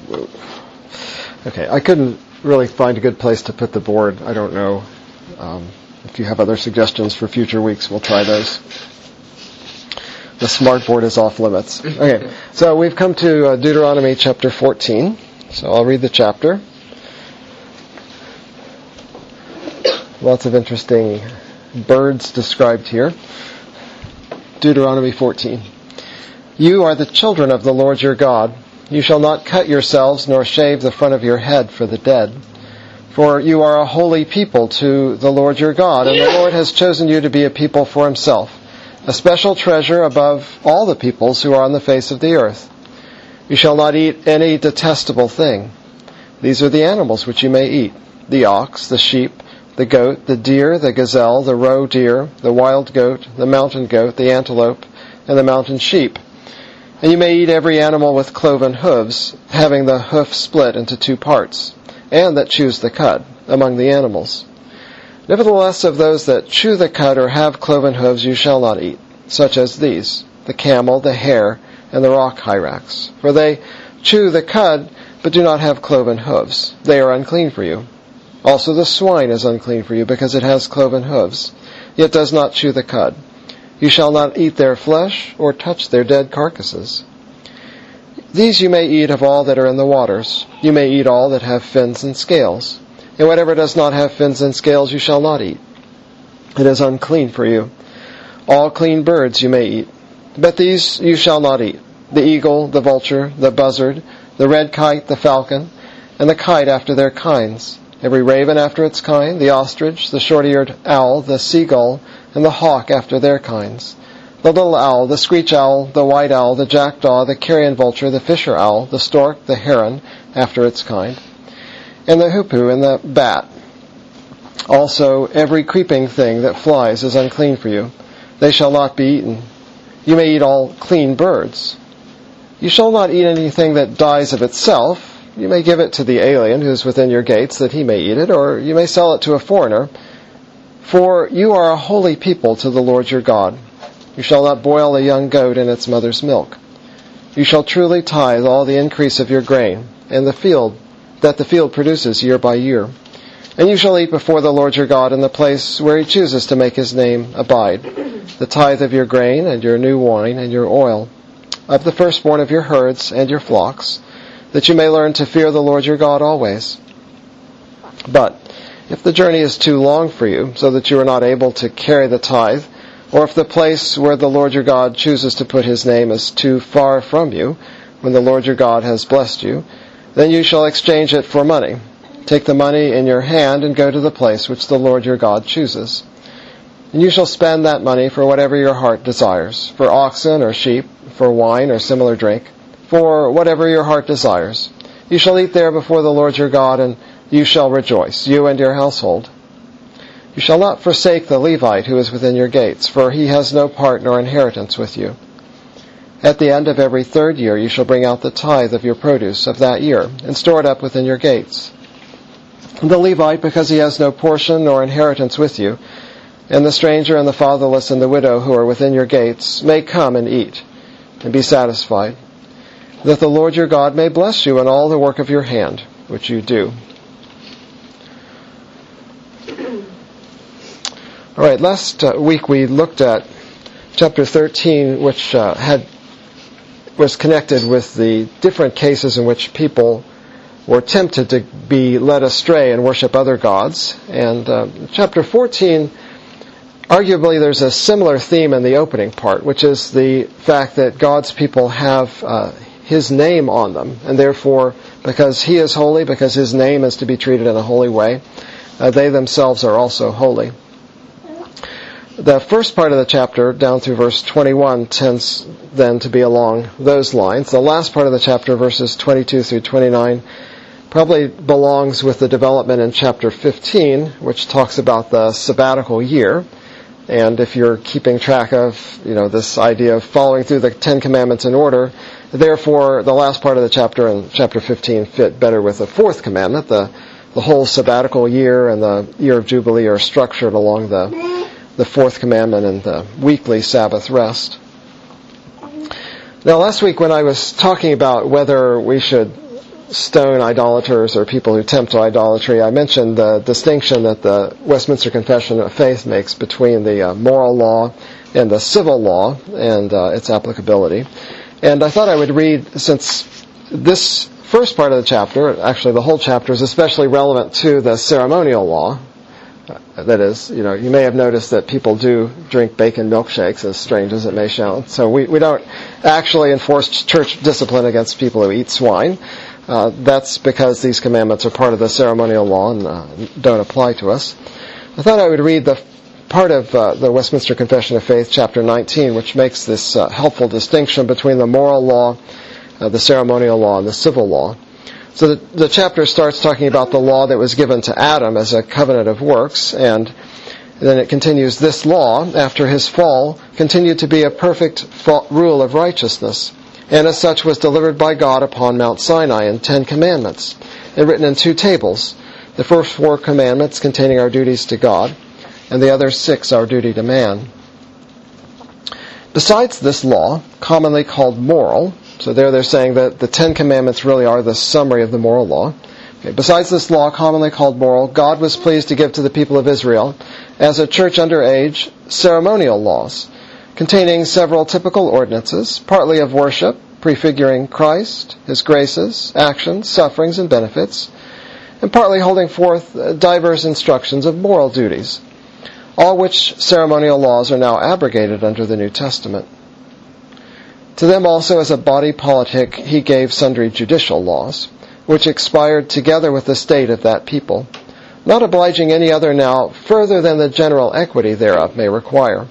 Okay, I couldn't really find a good place to put the board. I don't know. If you have other suggestions for future weeks, we'll try those. The smart board is off limits. Okay, so we've come to Deuteronomy chapter 14. So I'll read the chapter. Lots of interesting birds described here. Deuteronomy 14. You are the children of the Lord your God. You shall not cut yourselves nor shave the front of your head for the dead. For you are a holy people to the Lord your God, and the Lord has chosen you to be a people for himself, a special treasure above all the peoples who are on the face of the earth. You shall not eat any detestable thing. These are the animals which you may eat: the ox, the sheep, the goat, the deer, the gazelle, the roe deer, the wild goat, the mountain goat, the antelope, and the mountain sheep. And you may eat every animal with cloven hooves, having the hoof split into 2 parts, and that chews the cud, among the animals. Nevertheless, of those that chew the cud or have cloven hooves you shall not eat, such as these: the camel, the hare, and the rock hyrax. For they chew the cud, but do not have cloven hooves. They are unclean for you. Also the swine is unclean for you, because it has cloven hooves, yet does not chew the cud. You shall not eat their flesh, or touch their dead carcasses. These you may eat of all that are in the waters. You may eat all that have fins and scales. And whatever does not have fins and scales you shall not eat. It is unclean for you. All clean birds you may eat. But these you shall not eat: the eagle, the vulture, the buzzard, the red kite, the falcon, and the kite after their kinds, every raven after its kind, the ostrich, the short-eared owl, the seagull, and the hawk after their kinds, the little owl, the screech owl, the white owl, the jackdaw, the carrion vulture, the fisher owl, the stork, the heron after its kind, and the hoopoe and the bat. Also every creeping thing that flies is unclean for you. They shall not be eaten. You may eat all clean birds. You shall not eat anything that dies of itself. You may give it to the alien who is within your gates, that he may eat it, or you may sell it to a foreigner. For you are a holy people to the Lord your God. You shall not boil a young goat in its mother's milk. You shall truly tithe all the increase of your grain, and the field that the field produces year by year. And you shall eat before the Lord your God in the place where he chooses to make his name abide, the tithe of your grain, and your new wine, and your oil, of the firstborn of your herds and your flocks, that you may learn to fear the Lord your God always. But if the journey is too long for you, so that you are not able to carry the tithe, or if the place where the Lord your God chooses to put his name is too far from you, when the Lord your God has blessed you, then you shall exchange it for money. Take the money in your hand and go to the place which the Lord your God chooses. And you shall spend that money for whatever your heart desires, for oxen or sheep, for wine or similar drink, for whatever your heart desires. You shall eat there before the Lord your God, and you shall rejoice, you and your household. You shall not forsake the Levite who is within your gates, for he has no part nor inheritance with you. At the end of every 3rd year you shall bring out the tithe of your produce of that year, and store it up within your gates. And the Levite, because he has no portion nor inheritance with you, and the stranger and the fatherless and the widow who are within your gates, may come and eat, and be satisfied, that the Lord your God may bless you in all the work of your hand, which you do. All right, last week we looked at chapter 13, which was connected with the different cases in which people were tempted to be led astray and worship other gods. And chapter 14, arguably there's a similar theme in the opening part, which is the fact that God's people have his name on them, and therefore, because he is holy, because his name is to be treated in a holy way, they themselves are also holy. The first part of the chapter, down through verse 21, tends then to be along those lines. The last part of the chapter, verses 22 through 29, probably belongs with the development in chapter 15, which talks about the sabbatical year. And if you're keeping track of, this idea of following through the 10 Commandments in order, therefore the last part of the chapter in chapter 15 fit better with the 4th commandment. The whole sabbatical year and the year of Jubilee are structured along the 4th commandment and the weekly Sabbath rest. Now, last week when I was talking about whether we should stone idolaters or people who tempt to idolatry, I mentioned the distinction that the Westminster Confession of Faith makes between the moral law and the civil law and its applicability. And I thought I would read, since this first part of the chapter, actually the whole chapter, is especially relevant to the ceremonial law. That is, you may have noticed that people do drink bacon milkshakes, as strange as it may sound. So we don't actually enforce church discipline against people who eat swine. That's because these commandments are part of the ceremonial law and don't apply to us. I thought I would read the part of the Westminster Confession of Faith, chapter 19, which makes this helpful distinction between the moral law, the ceremonial law, and the civil law. So the chapter starts talking about the law that was given to Adam as a covenant of works, and then it continues, this law, after his fall, continued to be a perfect rule of righteousness, and as such was delivered by God upon Mount Sinai in 10 commandments, and written in 2 tables, the first 4 commandments containing our duties to God, and the other 6 our duty to man. Besides this law, commonly called moral, so there they're saying that the 10 commandments really are the summary of the moral law. Okay, besides this law, commonly called moral, God was pleased to give to the people of Israel, as a church under age, ceremonial laws, containing several typical ordinances, partly of worship, prefiguring Christ, His graces, actions, sufferings, and benefits, and partly holding forth diverse instructions of moral duties, all which ceremonial laws are now abrogated under the New Testament. To them also as a body politic he gave sundry judicial laws, which expired together with the state of that people, not obliging any other now further than the general equity thereof may require.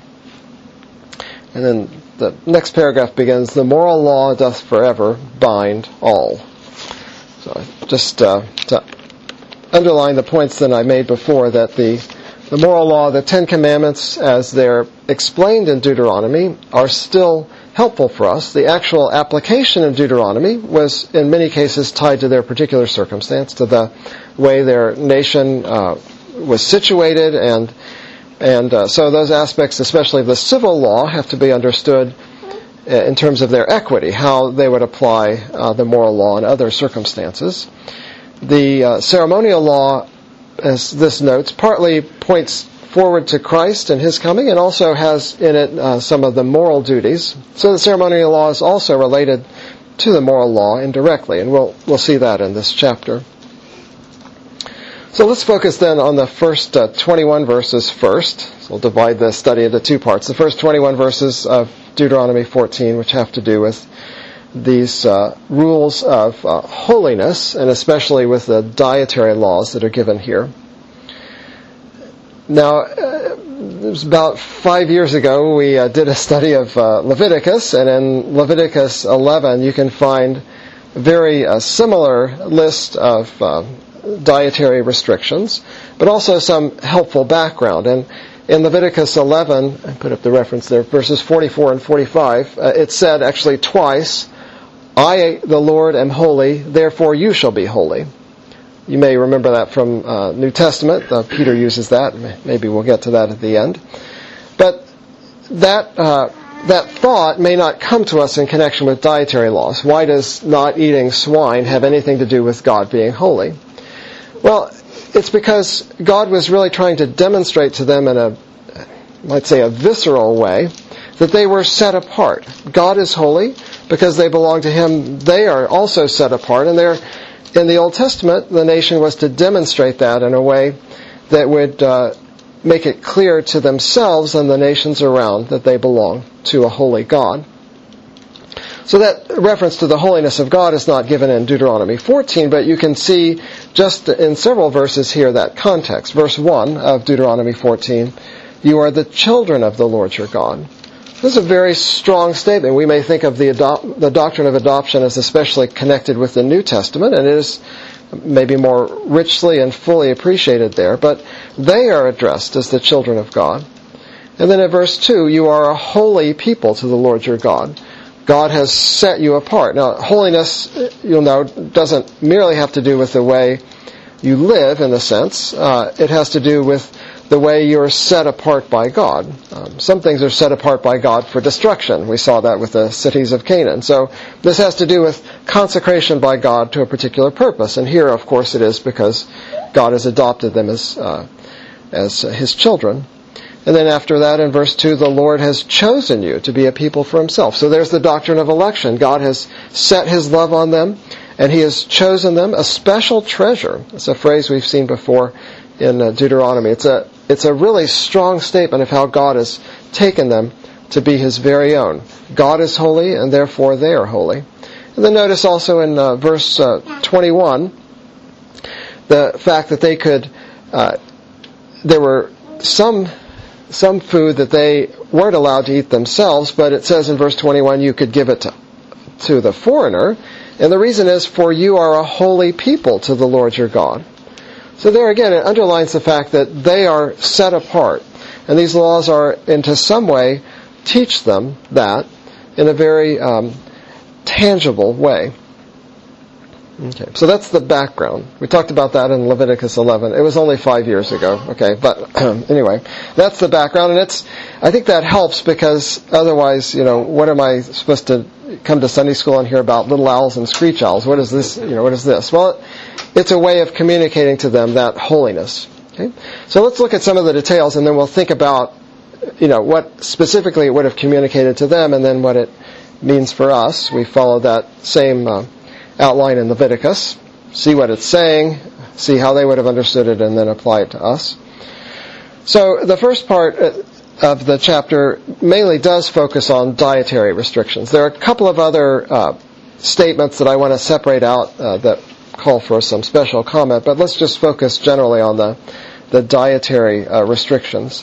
And then the next paragraph begins, the moral law doth forever bind all. So just to underline the points that I made before, that the moral law, the 10 commandments as they're explained in Deuteronomy, are still helpful for us. The actual application of Deuteronomy was in many cases tied to their particular circumstance, to the way their nation was situated, and so those aspects, especially of the civil law, have to be understood in terms of their equity, how they would apply the moral law in other circumstances. The ceremonial law, as this notes, partly points forward to Christ and His coming, and also has in it some of the moral duties. So the ceremonial law is also related to the moral law indirectly, and we'll see that in this chapter. So let's focus then on the first 21 verses first. So we'll divide the study into 2 parts. The first 21 verses of Deuteronomy 14, which have to do with these rules of holiness, and especially with the dietary laws that are given here. Now, it was about 5 years ago we did a study of Leviticus, and in Leviticus 11 you can find a very similar list of dietary restrictions, but also some helpful background. And in Leviticus 11, I put up the reference there, verses 44 and 45, it said actually twice, I, the Lord, am holy, therefore you shall be holy. You may remember that from New Testament. Peter uses that. Maybe we'll get to that at the end. But that thought may not come to us in connection with dietary laws. Why does not eating swine have anything to do with God being holy? Well, it's because God was really trying to demonstrate to them in a, let's say, a visceral way, that they were set apart. God is holy because they belong to Him. They are also set apart, and they're in the Old Testament, the nation was to demonstrate that in a way that would make it clear to themselves and the nations around that they belong to a holy God. So that reference to the holiness of God is not given in Deuteronomy 14, but you can see just in several verses here that context. Verse 1 of Deuteronomy 14, you are the children of the Lord your God. This is a very strong statement. We may think of the doctrine of adoption as especially connected with the New Testament, and it is maybe more richly and fully appreciated there, but they are addressed as the children of God. And then in verse 2, you are a holy people to the Lord your God. God has set you apart. Now, holiness, you'll know, doesn't merely have to do with the way you live, in a sense. It has to do with the way you're set apart by God. Some things are set apart by God for destruction. We saw that with the cities of Canaan. So this has to do with consecration by God to a particular purpose. And here, of course, it is because God has adopted them as His children. And then after that, in verse 2, the Lord has chosen you to be a people for Himself. So there's the doctrine of election. God has set His love on them, and He has chosen them a special treasure. It's a phrase we've seen before in Deuteronomy. It's a really strong statement of how God has taken them to be His very own. God is holy, and therefore they are holy. And then notice also in verse 21, the fact that they could, there were some food that they weren't allowed to eat themselves, but it says in verse 21, you could give it to the foreigner. And the reason is, for you are a holy people to the Lord your God. So there again, it underlines the fact that they are set apart. And these laws are, into some way, teach them that in a very tangible way. Okay, so that's the background. We talked about that in Leviticus 11. It was only 5 years ago. Okay, but anyway, that's the background, and I think that helps, because otherwise, what am I supposed to come to Sunday school and hear about little owls and screech owls? What is this? What is this? Well, it's a way of communicating to them that holiness. Okay, so let's look at some of the details, and then we'll think about, what specifically it would have communicated to them, and then what it means for us. We follow that same outline in Leviticus, see what it's saying, see how they would have understood it, and then apply it to us. So the first part of the chapter mainly does focus on dietary restrictions. There are a couple of other statements that I want to separate out that call for some special comment, but let's just focus generally on the dietary restrictions.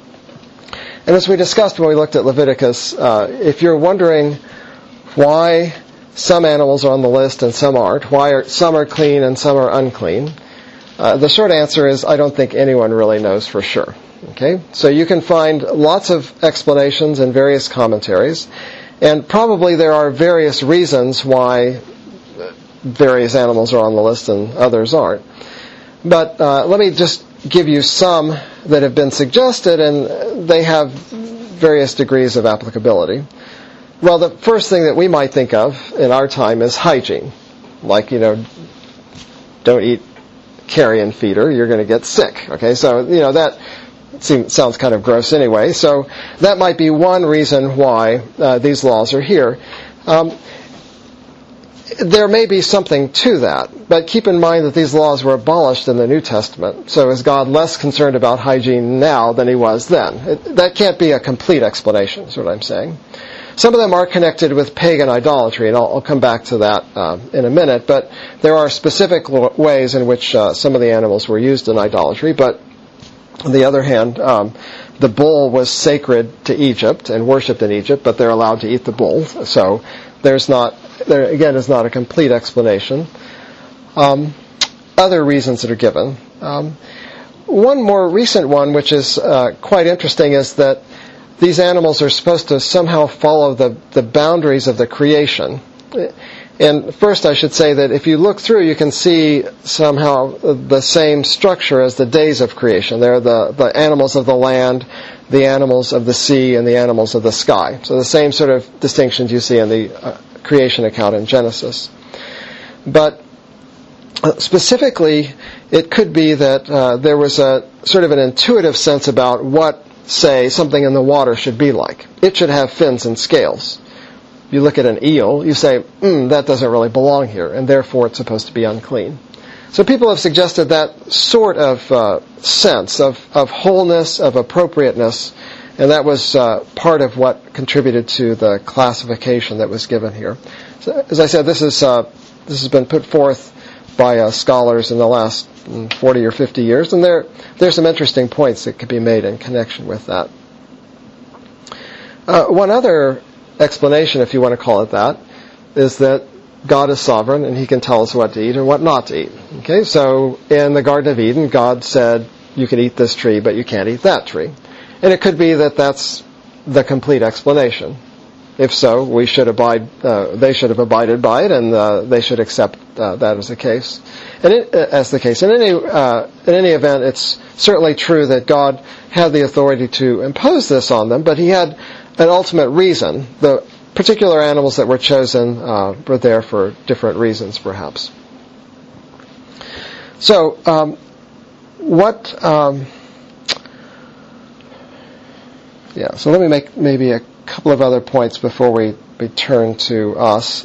And as we discussed when we looked at Leviticus, if you're wondering why some animals are on the list and some aren't, why some are clean and some are unclean, the short answer is I don't think anyone really knows for sure. Okay, so you can find lots of explanations in various commentaries, and probably there are various reasons why various animals are on the list and others aren't. But let me just give you some that have been suggested, and they have various degrees of applicability. Well, the first thing that we might think of in our time is hygiene. Like, don't eat carrion feeder, you're going to get sick. Okay, so, that sounds kind of gross anyway. So that might be one reason why these laws are here. There may be something to that, but keep in mind that these laws were abolished in the New Testament. So is God less concerned about hygiene now than He was then? That can't be a complete explanation, is what I'm saying. Some of them are connected with pagan idolatry, and I'll come back to that in a minute, but there are specific ways in which some of the animals were used in idolatry. But on the other hand, the bull was sacred to Egypt and worshipped in Egypt, but they're allowed to eat the bull. So there again is not a complete explanation. Other reasons that are given. One more recent one, which is quite interesting, is that these animals are supposed to somehow follow the boundaries of the creation. And first I should say that if you look through, you can see somehow the same structure as the days of creation. They're the animals of the land, the animals of the sea, and the animals of the sky. So the same sort of distinctions you see in the creation account in Genesis. But specifically, it could be that there was a sort of an intuitive sense about what, say, something in the water should be like. It should have fins and scales. You look at an eel, you say, that doesn't really belong here, and therefore it's supposed to be unclean. So people have suggested that sort of sense of wholeness, of appropriateness, and that was part of what contributed to the classification that was given here. So, as I said, this has been put forth by scholars in the last 40 or 50 years, and there's some interesting points that could be made in connection with that. One other explanation, if you want to call it that, is that God is sovereign and He can tell us what to eat and what not to eat. Okay, so in the Garden of Eden, God said, you can eat this tree, but you can't eat that tree. And it could be that that's the complete explanation. If so, we should they should have abided by it, and they should accept that as the case. In any event, it's certainly true that God had the authority to impose this on them, but he had an ultimate reason. The particular animals that were chosen were there for different reasons, perhaps. So, so let me make maybe a couple of other points before we turn to us.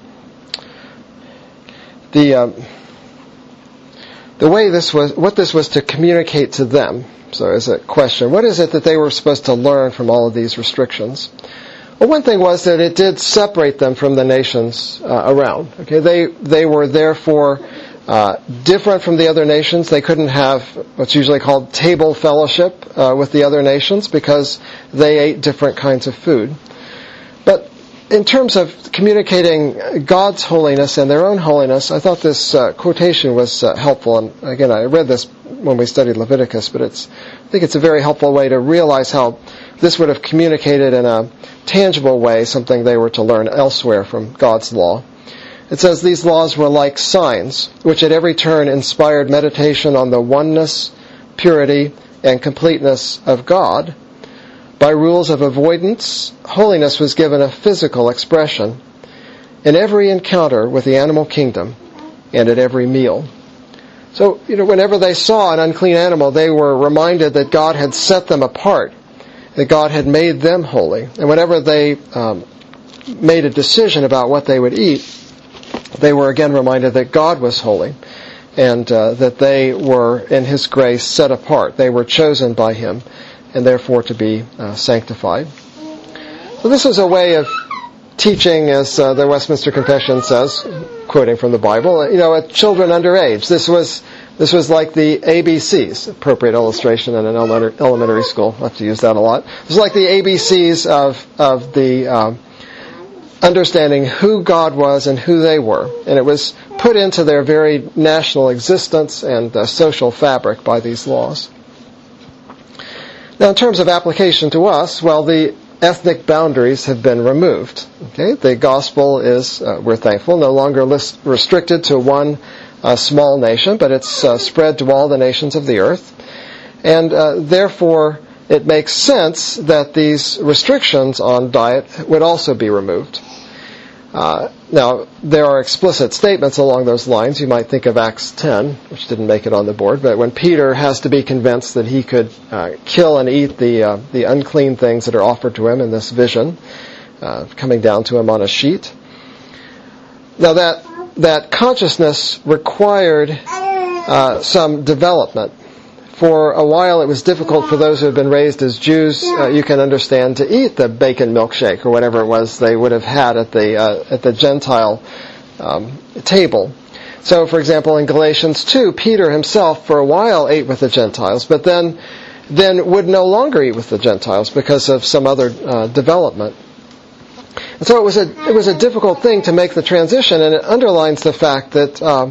The way what this was to communicate to them. So as a question, what is it that they were supposed to learn from all of these restrictions? Well, one thing was that it did separate them from the nations around. Okay, they were therefore different from the other nations. They couldn't have what's usually called table fellowship with the other nations because they ate different kinds of food. But in terms of communicating God's holiness and their own holiness, I thought this quotation was helpful. And again, I read this when we studied Leviticus, but I think it's a very helpful way to realize how this would have communicated in a tangible way something they were to learn elsewhere from God's law. It says, these laws were like signs, which at every turn inspired meditation on the oneness, purity, and completeness of God. By rules of avoidance, holiness was given a physical expression in every encounter with the animal kingdom and at every meal. So, whenever they saw an unclean animal, they were reminded that God had set them apart, that God had made them holy. And whenever they made a decision about what they would eat, they were again reminded that God was holy and that they were, in His grace, set apart. They were chosen by Him and therefore to be sanctified. So this is a way of teaching, as the Westminster Confession says, quoting from the Bible, at children underage. This was like the ABCs, appropriate illustration in an elementary school. I have to use that a lot. It was like the ABCs of the understanding who God was and who they were. And it was put into their very national existence and social fabric by these laws. Now, in terms of application to us, well, the ethnic boundaries have been removed. Okay, the gospel is, we're thankful, no longer restricted to one small nation, but it's spread to all the nations of the earth. And therefore, it makes sense that these restrictions on diet would also be removed. Now, there are explicit statements along those lines. You might think of Acts 10, which didn't make it on the board, but when Peter has to be convinced that he could kill and eat the unclean things that are offered to him in this vision, coming down to him on a sheet. Now, that consciousness required some development. For a while, it was difficult for those who had been raised as Jews, you can understand, to eat the bacon milkshake or whatever it was they would have had at the Gentile table. So, for example, in Galatians 2, Peter himself for a while ate with the Gentiles, but then would no longer eat with the Gentiles because of some other development. And so it was a difficult thing to make the transition, and it underlines the fact that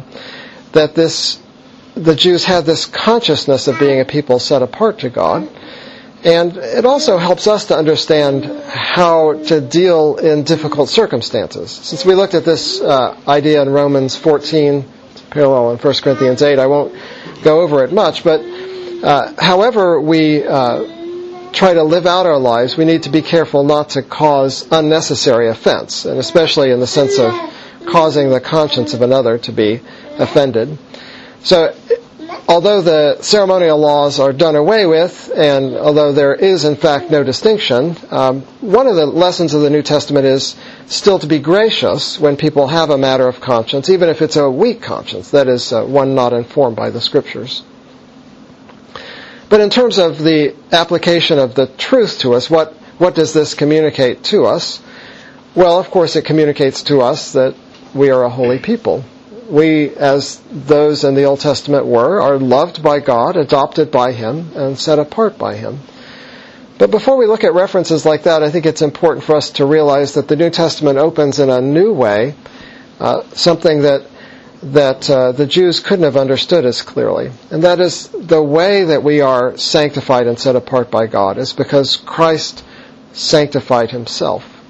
the Jews had this consciousness of being a people set apart to God. And it also helps us to understand how to deal in difficult circumstances. Since we looked at this idea in Romans 14, parallel in 1 Corinthians 8, I won't go over it much, but however we try to live out our lives, we need to be careful not to cause unnecessary offense, and especially in the sense of causing the conscience of another to be offended. So, although the ceremonial laws are done away with, and although there is in fact no distinction, one of the lessons of the New Testament is still to be gracious when people have a matter of conscience, even if it's a weak conscience, that is, one not informed by the Scriptures. But in terms of the application of the truth to us, what does this communicate to us? Well, of course, it communicates to us that we are a holy people. We, as those in the Old Testament were, are loved by God, adopted by Him, and set apart by Him. But before we look at references like that, I think it's important for us to realize that the New Testament opens in a new way something that the Jews couldn't have understood as clearly. And that is the way that we are sanctified and set apart by God is because Christ sanctified Himself.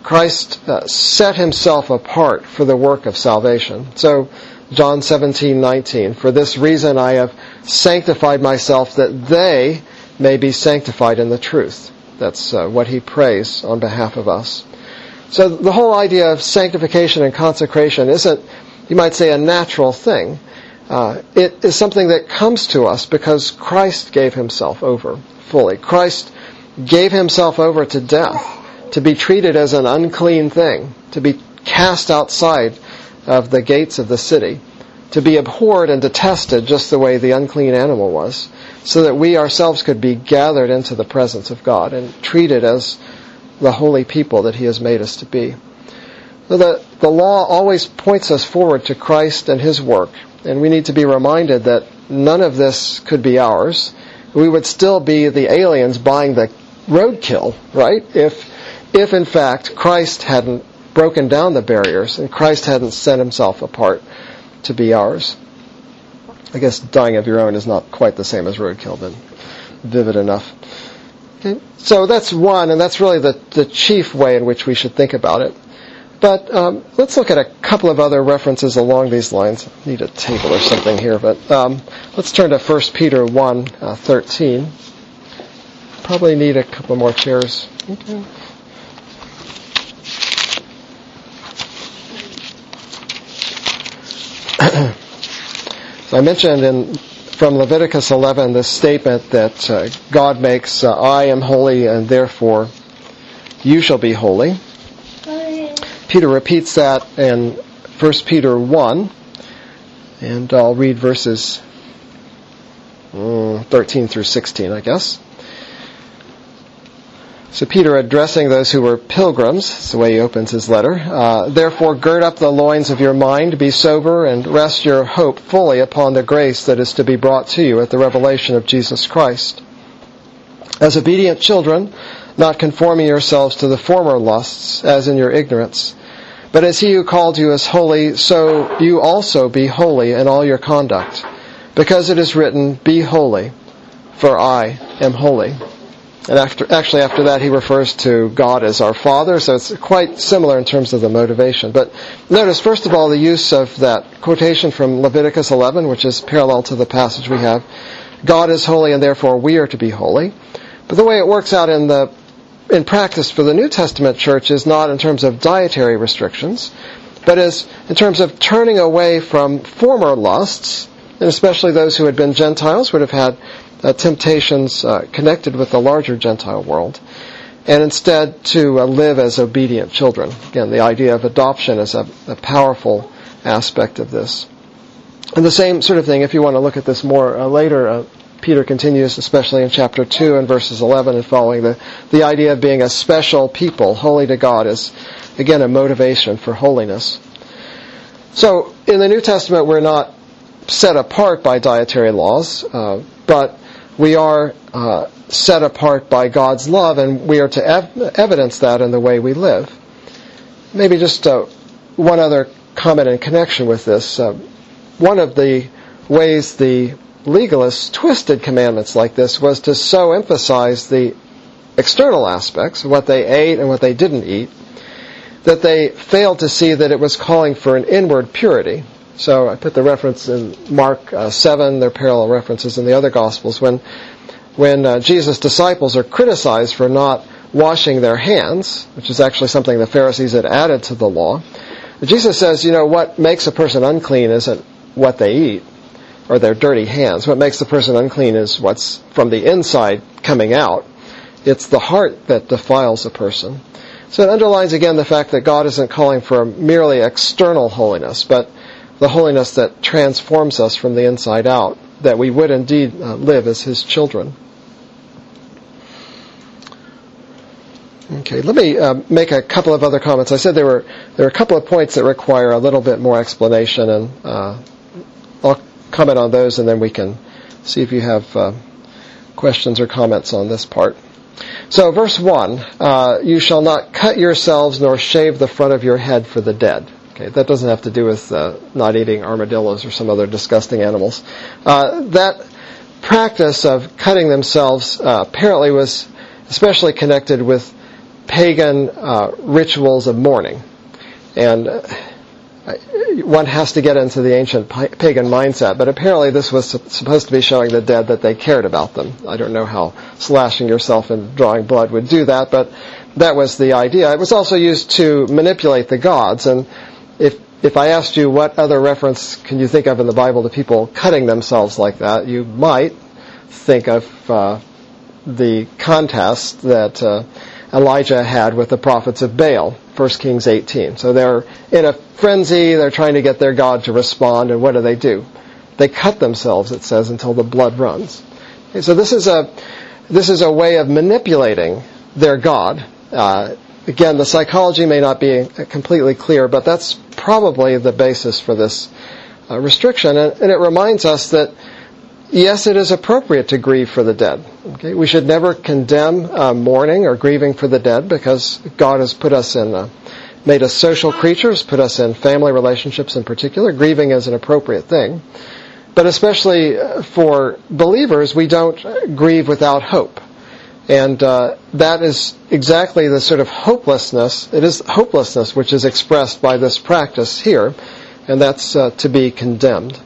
Christ set himself apart for the work of salvation. So, John 17:19, "For this reason I have sanctified myself, that they may be sanctified in the truth." That's what he prays on behalf of us. So the whole idea of sanctification and consecration isn't, you might say, a natural thing. It is something that comes to us because Christ gave himself over fully. Christ gave himself over to death, to be treated as an unclean thing, to be cast outside of the gates of the city, to be abhorred and detested just the way the unclean animal was, so that we ourselves could be gathered into the presence of God and treated as the holy people that he has made us to be. The law always points us forward to Christ and his work, and we need to be reminded that none of this could be ours. We would still be the aliens buying the roadkill, right? If in fact Christ hadn't broken down the barriers and Christ hadn't set himself apart to be ours. I guess dying of your own is not quite the same as roadkill, but vivid enough. Okay. So that's one, and that's really the chief way in which we should think about it. But let's look at a couple of other references along these lines. I need a table or something here, but let's turn to 1 Peter 1:13. Probably need a couple more chairs. Okay. So I mentioned from Leviticus 11 this statement that God makes, "I am holy and therefore you shall be holy." Peter repeats that in 1 Peter 1, and I'll read verses 13 through 16, I guess. So Peter, addressing those who were pilgrims, that's the way he opens his letter, "Therefore gird up the loins of your mind, be sober, and rest your hope fully upon the grace that is to be brought to you at the revelation of Jesus Christ. As obedient children, not conforming yourselves to the former lusts, as in your ignorance. But as he who called you is holy, so you also be holy in all your conduct. Because it is written, 'Be holy, for I am holy.'" And after that he refers to God as our Father, so it's quite similar in terms of the motivation. But notice, first of all, the use of that quotation from Leviticus 11, which is parallel to the passage we have. God is holy and therefore we are to be holy. But the way it works out in practice for the New Testament church is not in terms of dietary restrictions, but is in terms of turning away from former lusts, and especially those who had been Gentiles would have had temptations connected with the larger Gentile world, and instead to live as obedient children. Again, the idea of adoption is a powerful aspect of this. And the same sort of thing, if you want to look at this more later, Peter continues, especially in chapter 2 and verses 11 and following, the idea of being a special people, holy to God, is, again, a motivation for holiness. So, in the New Testament, we're not set apart by dietary laws, but we are set apart by God's love, and we are to evidence that in the way we live. Maybe just one other comment in connection with this. One of the ways the legalists twisted commandments like this was to so emphasize the external aspects, what they ate and what they didn't eat, that they failed to see that it was calling for an inward purity. So I put the reference in Mark 7, there are parallel references in the other Gospels, when Jesus' disciples are criticized for not washing their hands, which is actually something the Pharisees had added to the law. Jesus says, what makes a person unclean isn't what they eat or their dirty hands. What makes the person unclean is what's from the inside coming out. It's the heart that defiles a person. So it underlines again the fact that God isn't calling for merely external holiness, but the holiness that transforms us from the inside out, that we would indeed live as His children. Okay, let me make a couple of other comments. I said there are a couple of points that require a little bit more explanation, and I'll comment on those, and then we can see if you have questions or comments on this part. So, verse 1, you shall not cut yourselves nor shave the front of your head for the dead. Okay, that doesn't have to do with not eating armadillos or some other disgusting animals. That practice of cutting themselves apparently was especially connected with pagan rituals of mourning. And one has to get into the ancient pagan mindset, but apparently this was supposed to be showing the dead that they cared about them. I don't know how slashing yourself and drawing blood would do that, but that was the idea. It was also used to manipulate the gods, and if I asked you what other reference can you think of in the Bible to people cutting themselves like that, you might think of the contest that Elijah had with the prophets of Baal, 1 Kings 18. So they're in a frenzy, they're trying to get their God to respond, and what do? They cut themselves, it says, until the blood runs. Okay, so this is a way of manipulating their God. Again, the psychology may not be completely clear, but that's probably the basis for this restriction. And it reminds us that, yes, it is appropriate to grieve for the dead. Okay? We should never condemn mourning or grieving for the dead, because God has put us made us social creatures, put us in family relationships in particular. Grieving is an appropriate thing. But especially for believers, we don't grieve without hope. And that is exactly the sort of hopelessness. It is hopelessness which is expressed by this practice here, and that's to be condemned.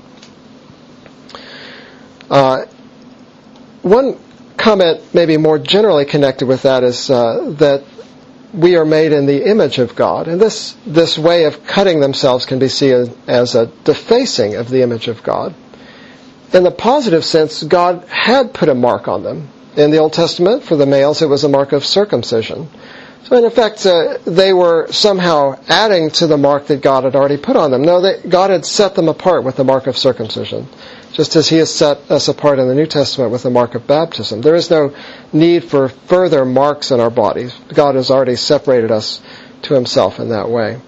One comment maybe more generally connected with that is that we are made in the image of God. And this way of cutting themselves can be seen as a defacing of the image of God. In the positive sense, God had put a mark on them. In the Old Testament, for the males, it was a mark of circumcision. So in effect, they were somehow adding to the mark that God had already put on them. No, God had set them apart with the mark of circumcision, just as He has set us apart in the New Testament with the mark of baptism. There is no need for further marks in our bodies. God has already separated us to Himself in that way.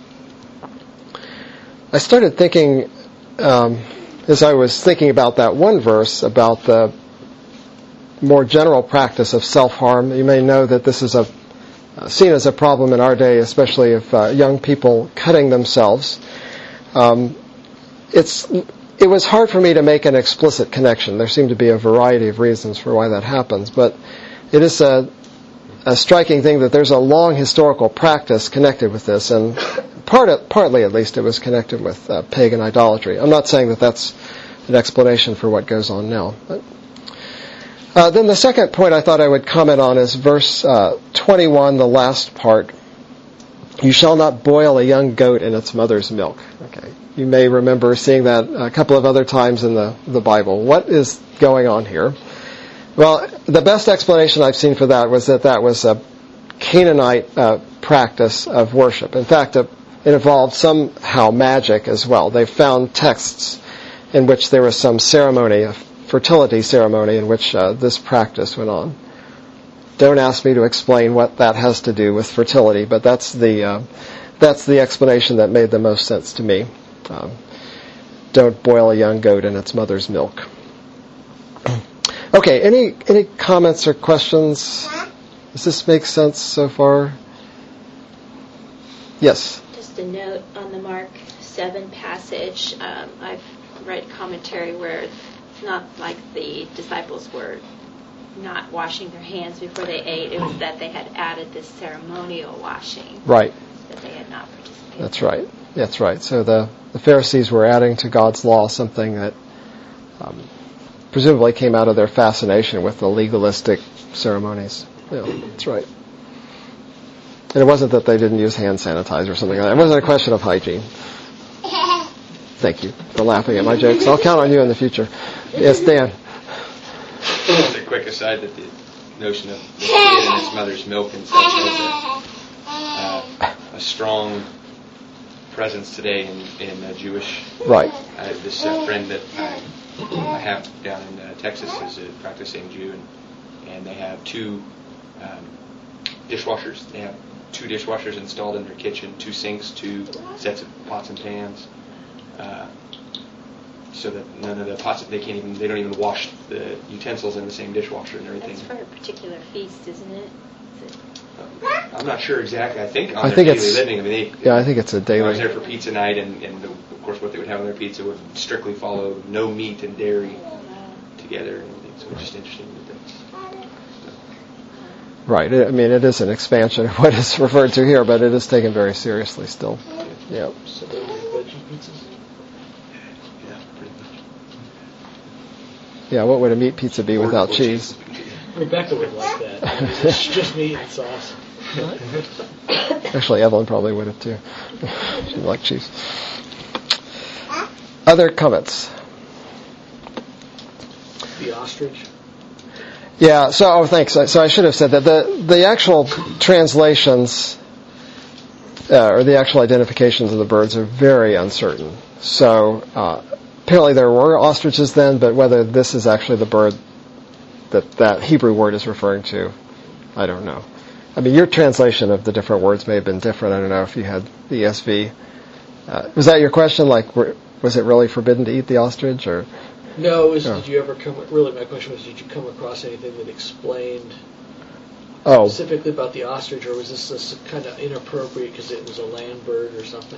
I started thinking, as I was thinking about that one verse, about the more general practice of self-harm. You may know that this is seen as a problem in our day, especially of young people cutting themselves. It was hard for me to make an explicit connection. There seem to be a variety of reasons for why that happens, but it is a striking thing that there's a long historical practice connected with this, and partly at least it was connected with pagan idolatry. I'm not saying that that's an explanation for what goes on now. But then the second point I thought I would comment on is verse 21, the last part. You shall not boil a young goat in its mother's milk. Okay. You may remember seeing that a couple of other times in the Bible. What is going on here? Well, the best explanation I've seen for that was that was a Canaanite practice of worship. In fact, it involved somehow magic as well. They found texts in which there was some ceremony, a fertility ceremony, in which this practice went on. Don't ask me to explain what that has to do with fertility, but that's the explanation that made the most sense to me. Don't boil a young goat in its mother's milk. Okay, any comments or questions? Does this make sense so far? Yes? Just a note on the Mark 7 passage. I've read commentary where it's not like the disciples were not washing their hands before they ate. It was that they had added this ceremonial washing. Right. That they had not participated. That's right. So the Pharisees were adding to God's law something that presumably came out of their fascination with the legalistic ceremonies. Yeah, that's right. And it wasn't that they didn't use hand sanitizer or something like that. It wasn't a question of hygiene. Thank you for laughing at my jokes. I'll count on you in the future. Yes, Dan. Just a quick aside that the notion of the kid and its mother's milk and such has a strong presence today in Jewish. Right. This friend that I have down in Texas is a practicing Jew, and they have two dishwashers. They have two dishwashers installed in their kitchen, two sinks, two sets of pots and pans. So that none of the pots, they don't even wash the utensils in the same dishwasher and everything. That's for a particular feast, isn't it? I'm not sure exactly. I think on their daily living. I think it's a daily. I was there for pizza night, and of course what they would have on their pizza would strictly follow no meat and dairy together and everything. So it's just interesting. Right. I mean, it is an expansion of what is referred to here, but it is taken very seriously still. Yeah. So they're veggie pizzas? Yeah, pretty much. Yeah, what would a meat pizza be without cheese? Rebecca would like that. It's just meat and sauce. Actually, Evelyn probably would have too. She would like cheese. Other comments? The ostrich? Yeah, thanks. So I should have said that the actual translations or the actual identifications of the birds are very uncertain. So apparently there were ostriches then, but whether this is actually the bird that Hebrew word is referring to, I don't know. I mean, your translation of the different words may have been different. I don't know if you had the ESV. Was that your question? Like, was it really forbidden to eat the ostrich, or? No, did you ever really my question was, did you come across anything that explained specifically about the ostrich, or was this kind of inappropriate because it was a land bird or something?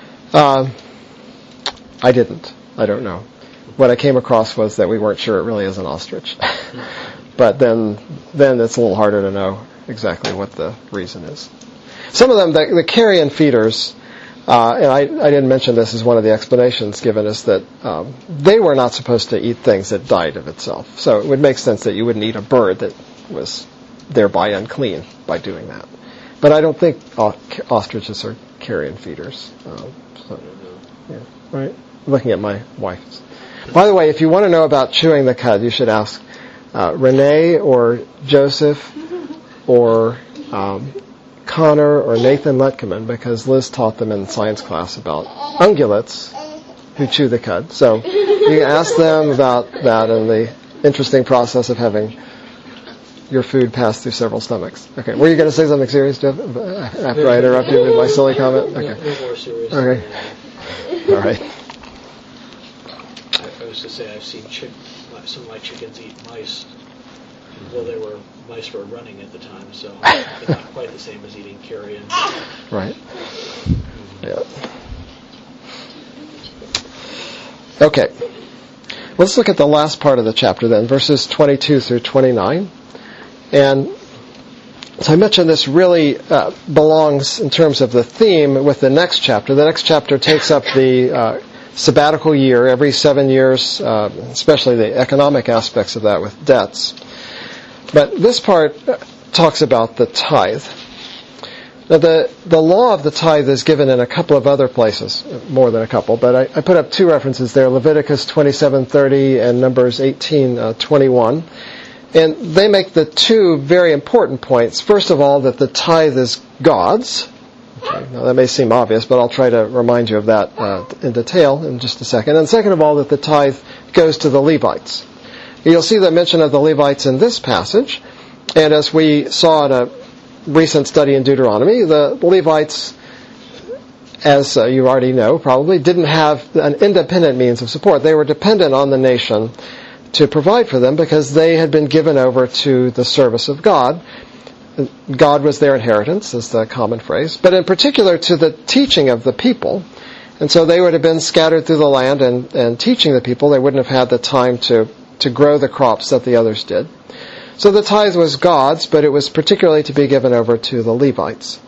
I didn't. I don't know. What I came across was that we weren't sure it really is an ostrich. But then it's a little harder to know exactly what the reason is. Some of them, the carrion feeders, and I didn't mention this as one of the explanations given, is that they were not supposed to eat things that died of itself. So it would make sense that you wouldn't eat a bird that was thereby unclean by doing that. But I don't think ostriches are carrion feeders. Right? Looking at my wife. By the way, if you want to know about chewing the cud, you should ask Renee or Joseph or Connor or Nathan Letkeman, because Liz taught them in science class about ungulates who chew the cud. So you can ask them about that and the interesting process of having your food pass through several stomachs. Okay, were you going to say something serious, Jeff, after I interrupted you with my silly comment? Okay. No more serious. Okay. All right. I was going to say I've seen some of my chickens eat mice. Well, mice were running at the time, so it's not quite the same as eating carrion. Right. Yeah. Okay. Let's look at the last part of the chapter then, verses 22 through 29. And so I mentioned this really belongs in terms of the theme with the next chapter. The next chapter takes up the sabbatical year every 7 years, especially the economic aspects of that with debts. But this part talks about the tithe. Now, the law of the tithe is given in a couple of other places, more than a couple, but I put up two references there, Leviticus 27:30 and Numbers 18:21. And they make the two very important points. First of all, that the tithe is God's. Okay, now that may seem obvious, but I'll try to remind you of that in detail in just a second. And second of all, that the tithe goes to the Levites. You'll see the mention of the Levites in this passage. And as we saw in a recent study in Deuteronomy, the Levites, as you already know probably, didn't have an independent means of support. They were dependent on the nation to provide for them because they had been given over to the service of God. God was their inheritance, is the common phrase, but in particular to the teaching of the people. And so they would have been scattered through the land and teaching the people. They wouldn't have had the time to grow the crops that the others did. So the tithe was God's, but it was particularly to be given over to the Levites.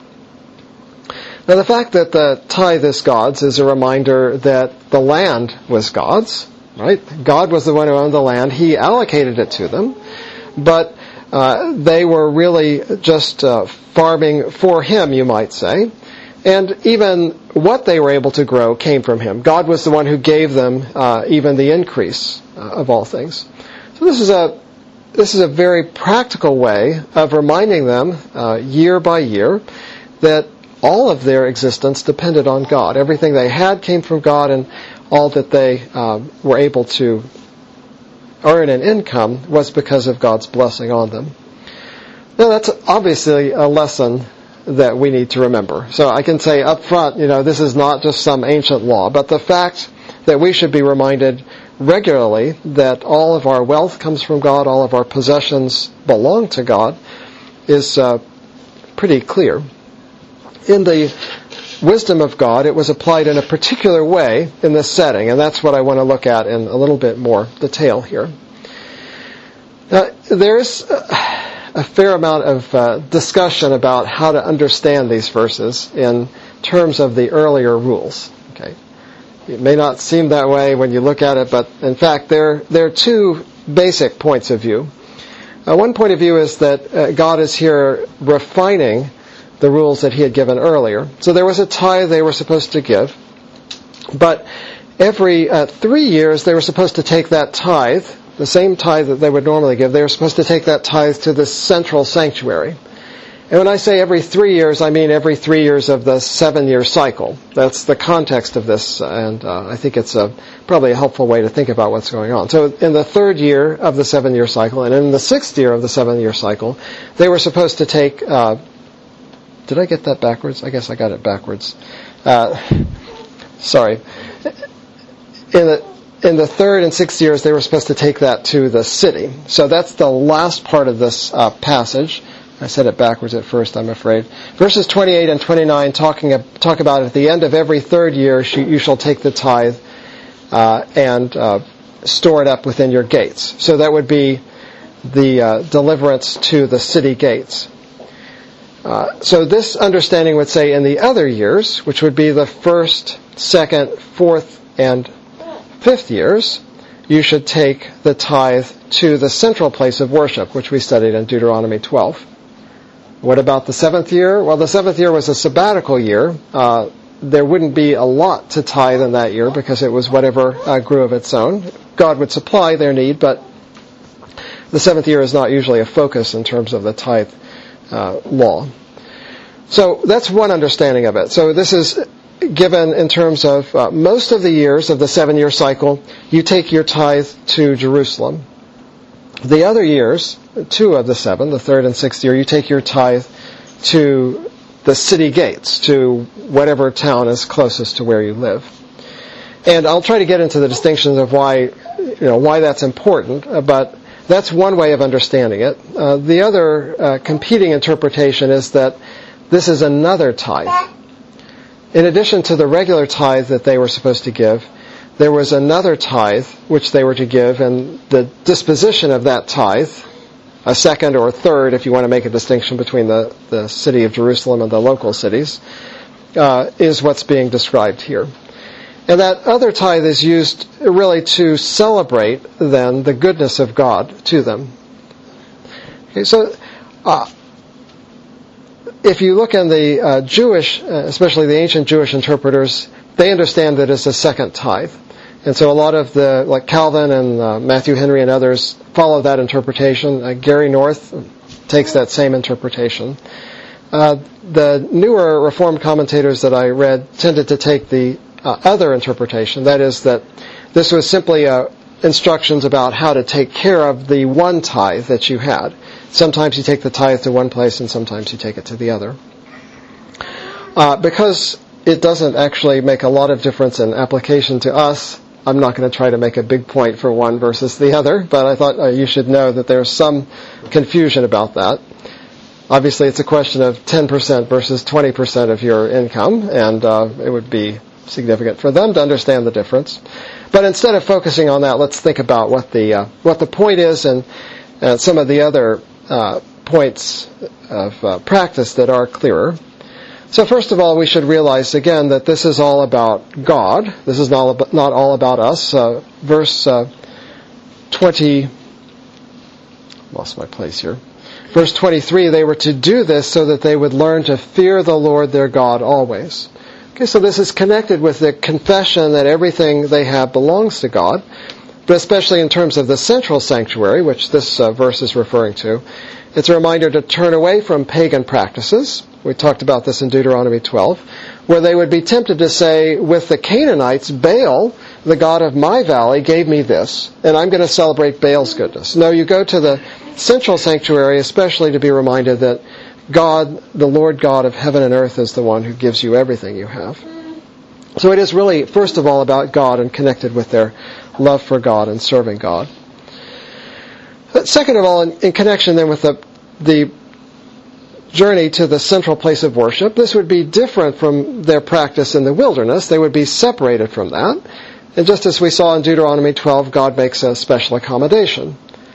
Now the fact that the tithe is God's is a reminder that the land was God's, right? God was the one who owned the land. He allocated it to them, but they were really just farming for Him, you might say. And even what they were able to grow came from Him. God was the one who gave them even the increase of all things. So this is a very practical way of reminding them year by year that all of their existence depended on God. Everything they had came from God, and all that they were able to earn an income was because of God's blessing on them. Now that's obviously a lesson that we need to remember. So I can say up front, this is not just some ancient law, but the fact that we should be reminded regularly that all of our wealth comes from God, all of our possessions belong to God, is pretty clear. In the wisdom of God, it was applied in a particular way in this setting, and that's what I want to look at in a little bit more detail here. There's a fair amount of discussion about how to understand these verses in terms of the earlier rules. Okay, it may not seem that way when you look at it, but in fact, there are two basic points of view. One point of view is that God is here refining the rules that he had given earlier. So there was a tithe they were supposed to give, but every 3 years they were supposed to take that tithe, the same tithe that they would normally give, they were supposed to take that tithe to the central sanctuary. And when I say every 3 years, I mean every 3 years of the 7-year cycle. That's the context of this, and I think it's probably a helpful way to think about what's going on. So in the 3rd year of the 7-year cycle, and in the 6th year of the 7-year cycle, they were supposed to take... did I get that backwards? I guess I got it backwards. Sorry. In the 3rd and 6th years, they were supposed to take that to the city. So that's the last part of this passage. I said it backwards at first, I'm afraid. Verses 28 and 29 talk about at the end of every 3rd year, you shall take the tithe and store it up within your gates. So that would be the deliverance to the city gates. So this understanding would say in the other years, which would be the 1st, 2nd, 4th, and 5th years, you should take the tithe to the central place of worship, which we studied in Deuteronomy 12. What about the 7th year? Well, the 7th year was a sabbatical year. There wouldn't be a lot to tithe in that year because it was whatever grew of its own. God would supply their need, but the 7th year is not usually a focus in terms of the tithe law. So that's one understanding of it. So this is given in terms of most of the years of the 7-year cycle, you take your tithe to Jerusalem. The other years, 2 of the 7, the 3rd and 6th year, you take your tithe to the city gates, to whatever town is closest to where you live. And I'll try to get into the distinctions of why that's important, but that's one way of understanding it. The other competing interpretation is that this is another tithe. In addition to the regular tithe that they were supposed to give, there was another tithe which they were to give, and the disposition of that tithe, a second or a third, if you want to make a distinction between the city of Jerusalem and the local cities, is what's being described here. And that other tithe is used really to celebrate, then, the goodness of God to them. Okay, so if you look in the Jewish, especially the ancient Jewish interpreters, they understand that it's a second tithe. And so a lot of like Calvin and Matthew Henry and others follow that interpretation. Gary North takes that same interpretation. The newer Reformed commentators that I read tended to take the other interpretation. That is that this was simply instructions about how to take care of the one tithe that you had. Sometimes you take the tithe to one place and sometimes you take it to the other. Because it doesn't actually make a lot of difference in application to us, I'm not going to try to make a big point for one versus the other, but I thought you should know that there's some confusion about that. Obviously, it's a question of 10% versus 20% of your income, and it would be significant for them to understand the difference. But instead of focusing on that, let's think about what the point is and some of the other points of practice that are clearer. So first of all, we should realize again that this is all about God. This is not all about us. Verse 20, lost my place here. Verse 23, they were to do this so that they would learn to fear the Lord their God always. Okay, so this is connected with the confession that everything they have belongs to God, but especially in terms of the central sanctuary, which this verse is referring to. It's a reminder to turn away from pagan practices. We talked about this in Deuteronomy 12, where they would be tempted to say, with the Canaanites, Baal, the god of my valley, gave me this, and I'm going to celebrate Baal's goodness. No, you go to the central sanctuary, especially to be reminded that God, the Lord God of heaven and earth, is the one who gives you everything you have. So it is really, first of all, about God and connected with their love for God and serving God. Second of all, in connection then with the journey to the central place of worship, this would be different from their practice in the wilderness. They would be separated from that. And just as we saw in Deuteronomy 12, God makes a special accommodation.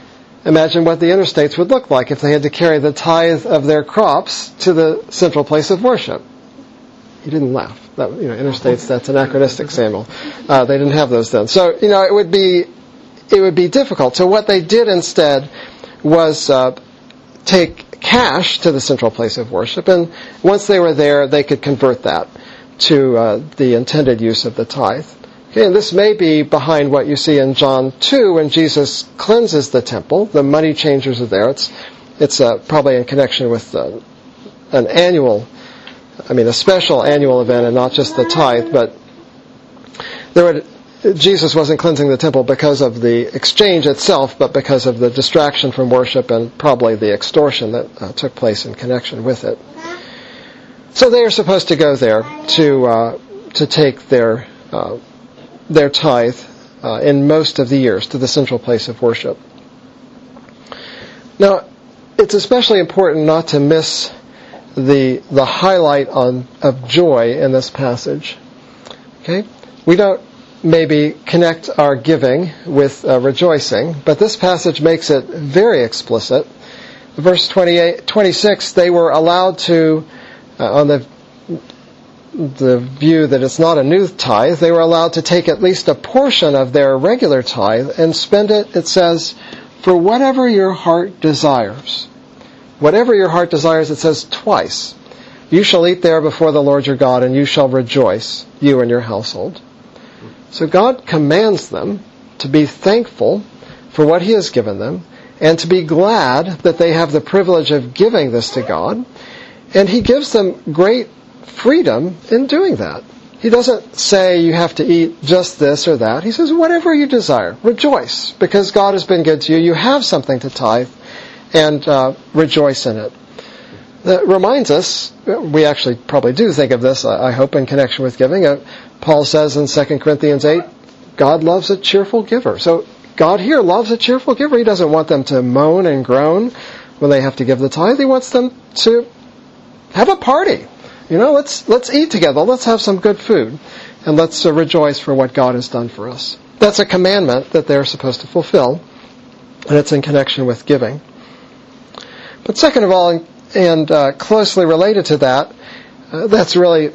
imagine what the interstates would look like if they had to carry the tithe of their crops to the central place of worship. He didn't laugh. That, interstates, that's anachronistic, Samuel. They didn't have those then. So, it would be difficult. So what they did instead was take cash to the central place of worship, and once they were there, they could convert that to the intended use of the tithe. Okay, and this may be behind what you see in John 2 when Jesus cleanses the temple. The money changers are there. It's probably in connection with a special annual event and not just the tithe, but Jesus wasn't cleansing the temple because of the exchange itself, but because of the distraction from worship and probably the extortion that took place in connection with it. So they are supposed to go there to take their tithe in most of the years to the central place of worship. Now, it's especially important not to miss the highlight of joy in this passage. Okay, we don't maybe connect our giving with rejoicing, but this passage makes it very explicit. Verse 26, they were allowed to, on the view that it's not a new tithe, they were allowed to take at least a portion of their regular tithe and spend it says, for whatever your heart desires. Whatever your heart desires, it says twice. You shall eat there before the Lord your God, and you shall rejoice, you and your household. So God commands them to be thankful for what He has given them, and to be glad that they have the privilege of giving this to God. And He gives them great freedom in doing that. He doesn't say you have to eat just this or that. He says, whatever you desire, rejoice, because God has been good to you. You have something to tithe, and rejoice in it. That reminds us, we actually probably do think of this, I hope, in connection with giving. Paul says in 2 Corinthians 8, God loves a cheerful giver. So God here loves a cheerful giver. He doesn't want them to moan and groan when they have to give the tithe. He wants them to have a party. Let's eat together. Let's have some good food. And let's rejoice for what God has done for us. That's a commandment that they're supposed to fulfill. And it's in connection with giving. But second of all, and closely related to that, that's really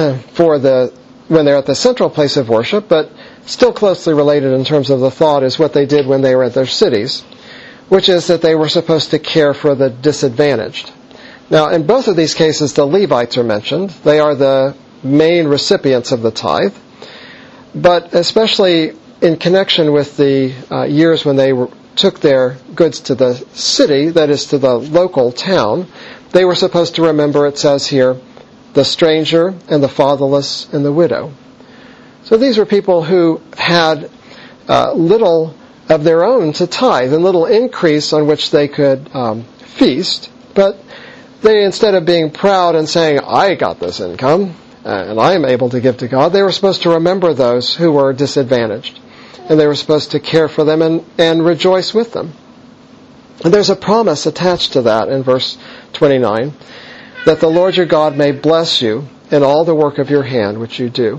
when they're at the central place of worship, but still closely related in terms of the thought is what they did when they were at their cities, which is that they were supposed to care for the disadvantaged. Now, in both of these cases, the Levites are mentioned. They are the main recipients of the tithe, but especially in connection with the years when they took their goods to the city, that is to the local town, they were supposed to remember, it says here, the stranger and the fatherless and the widow. So these were people who had little of their own to tithe and little increase on which they could feast, but they, instead of being proud and saying, I got this income and I am able to give to God, they were supposed to remember those who were disadvantaged. And they were supposed to care for them and rejoice with them. And there's a promise attached to that in verse 29, that the Lord your God may bless you in all the work of your hand which you do.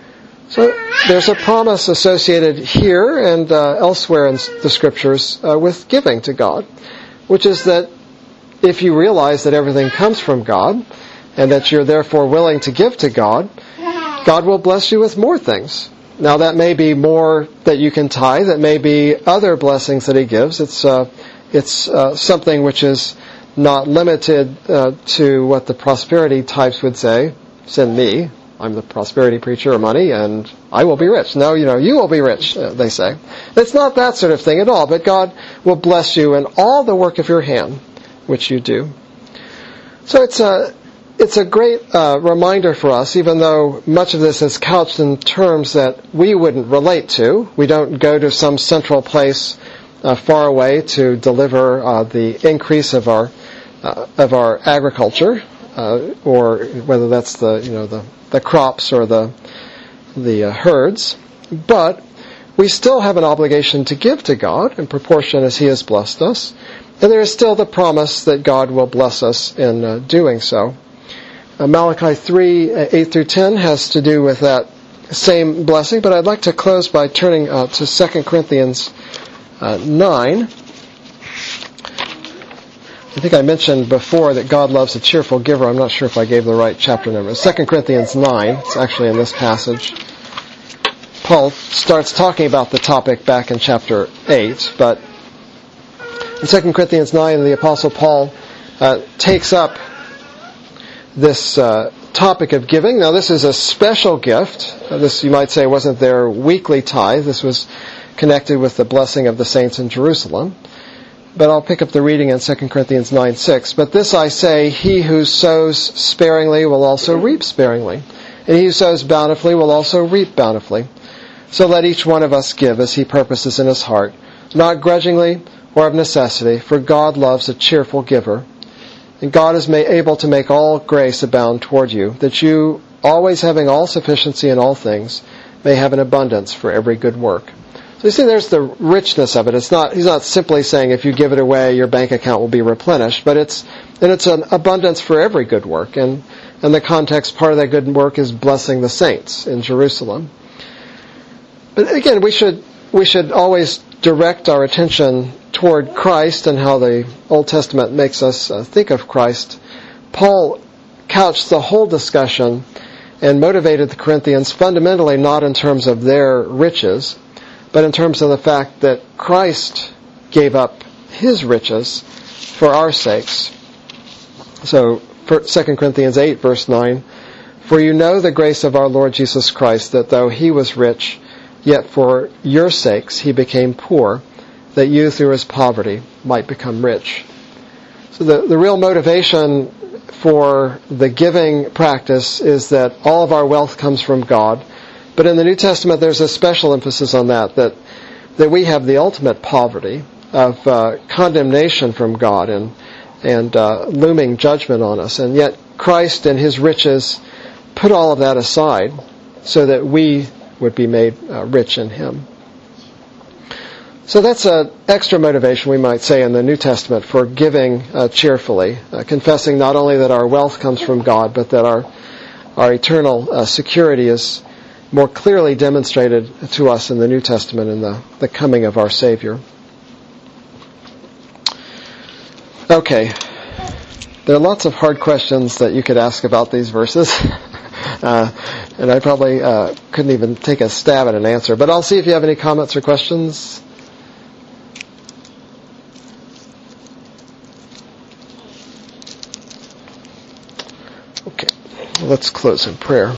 So there's a promise associated here and elsewhere in the Scriptures with giving to God, which is that if you realize that everything comes from God, and that you're therefore willing to give to God, God will bless you with more things. Now that may be more that you can tithe. That may be other blessings that He gives. It's something which is not limited to what the prosperity types would say. Send me. I'm the prosperity preacher of money, and I will be rich. No, you will be rich, they say. It's not that sort of thing at all, but God will bless you in all the work of your hand, which you do. So it's a great reminder for us, even though much of this is couched in terms that we wouldn't relate to. We don't go to some central place far away to deliver the increase of our agriculture, or whether that's the crops or the herds. But we still have an obligation to give to God in proportion as He has blessed us, and there is still the promise that God will bless us in doing so. Malachi 3, 8 through 10 has to do with that same blessing, but I'd like to close by turning to 2 Corinthians 9. I think I mentioned before that God loves a cheerful giver. I'm not sure if I gave the right chapter number. 2 Corinthians 9. It's actually in this passage. Paul starts talking about the topic back in chapter 8, but in 2 Corinthians 9, the Apostle Paul takes up this topic of giving. Now, this is a special gift. This, you might say, wasn't their weekly tithe. This was connected with the blessing of the saints in Jerusalem. But I'll pick up the reading in 2 Corinthians 9:6. But this I say, he who sows sparingly will also reap sparingly, and he who sows bountifully will also reap bountifully. So let each one of us give as he purposes in his heart, not grudgingly or of necessity, for God loves a cheerful giver. And God is able to make all grace abound toward you, that you, always having all sufficiency in all things, may have an abundance for every good work. So you see, there's the richness of it. He's not simply saying if you give it away, your bank account will be replenished, but it's an abundance for every good work. And in the context, part of that good work is blessing the saints in Jerusalem. But again, we should always direct our attention toward Christ and how the Old Testament makes us think of Christ. Paul couched the whole discussion and motivated the Corinthians fundamentally not in terms of their riches, but in terms of the fact that Christ gave up his riches for our sakes. So, 2 Corinthians 8, verse 9, for you know the grace of our Lord Jesus Christ, that though he was rich, yet for your sakes he became poor, that you through his poverty might become rich. So the real motivation for the giving practice is that all of our wealth comes from God. But in the New Testament, there's a special emphasis on that we have the ultimate poverty of condemnation from God and looming judgment on us. And yet Christ and his riches put all of that aside so that we would be made rich in him. So that's an extra motivation, we might say, in the New Testament for giving cheerfully, confessing not only that our wealth comes from God, but that our eternal security is more clearly demonstrated to us in the New Testament in the coming of our Savior. Okay. There are lots of hard questions that you could ask about these verses. And I probably couldn't even take a stab at an answer. But I'll see if you have any comments or questions. Okay. Let's close in prayer.